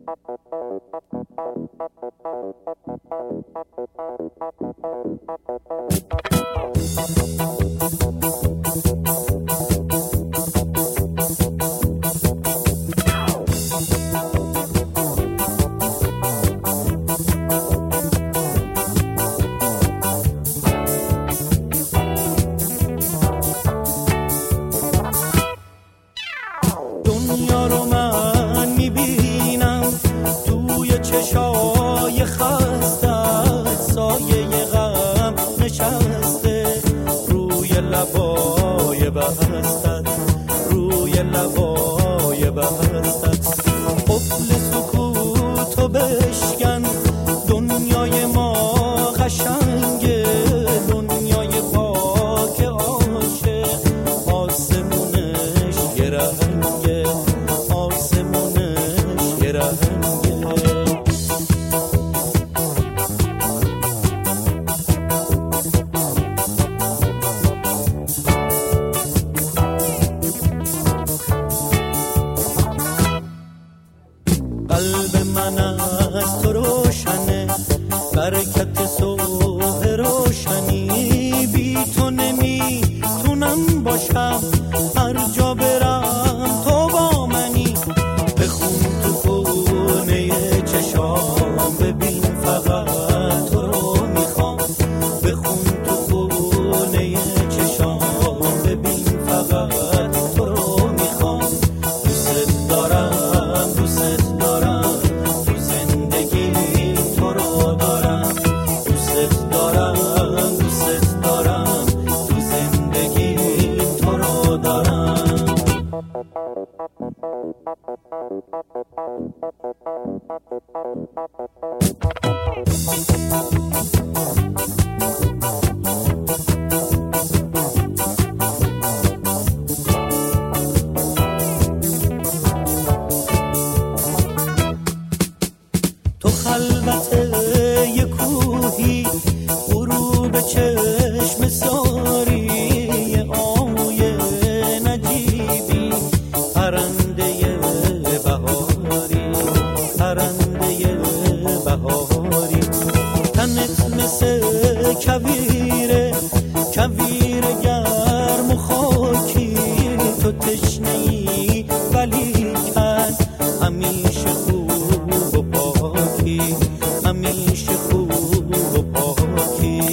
دنیا رو من میبینم توی چشای خستت، سایه غم نشسته روی لبای بستت، روی لبای بستت. قفل سکوتو بشکن، دنیای ما قشنگه، دنیای پاک عاشق، آسمونش یه رنگه، آسمونش یه رنگه. قلب من از تو روشنه، برکت صبح روشنی، بی تو نمیتونم باشم، هر جا برم تو با منی. بخون تو خونه چشام، ببین فقط تو رو میخوام. بخون تو خونه چشام، ببین فقط تو رو میخوام. دوست دارم، دوست دارم، تو زندگی تو رو دارم. دوست دارم، دوست دارم، تو زندگی تو رو دارم. تو خلوت یه کوهی، غروب چشم ساری، آیه نجیبی، پرنده بهاری، پرنده بهاری. تنت مثل کویره، کویر گرم و خاکی، تو تشنه‌ای ولیکن همیشه خوب و پاکی، همیشه خوب و پاکی.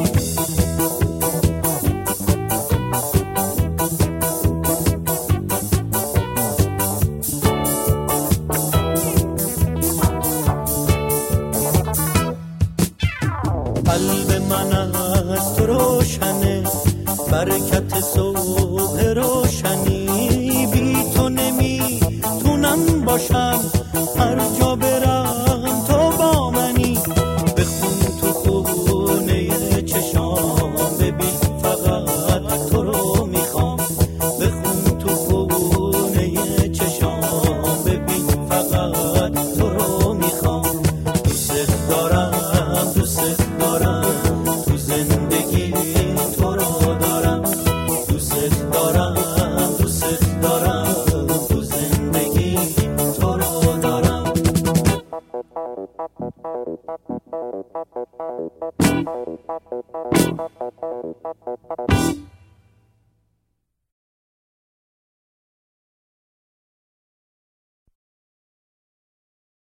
قلب من از تو روشنه، برکت صبح روشنی، بی تو نمیتونم باشم، هر جا برم تو با منی. بخون تو خونه چشام، ببین فقط تو رو میخوام. بخون تو خونه چشام، ببین فقط تو رو میخوام. دوست دارم، دوست دارم، تو زندگی تو رو دارم. دوست دارم، دوست دارم، تو زندگی تو رو دارم.